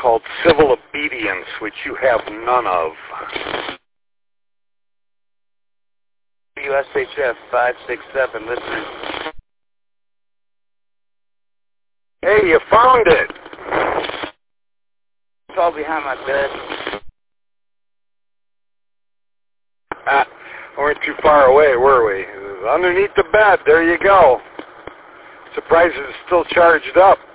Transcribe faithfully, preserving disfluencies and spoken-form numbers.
called civil obedience, which you have none of. U S H F five six seven, listening. Hey, you found it. It's all behind my bed. Ah, we weren't too far away, were we? Underneath the bed, there you go. Surprised it's still charged up.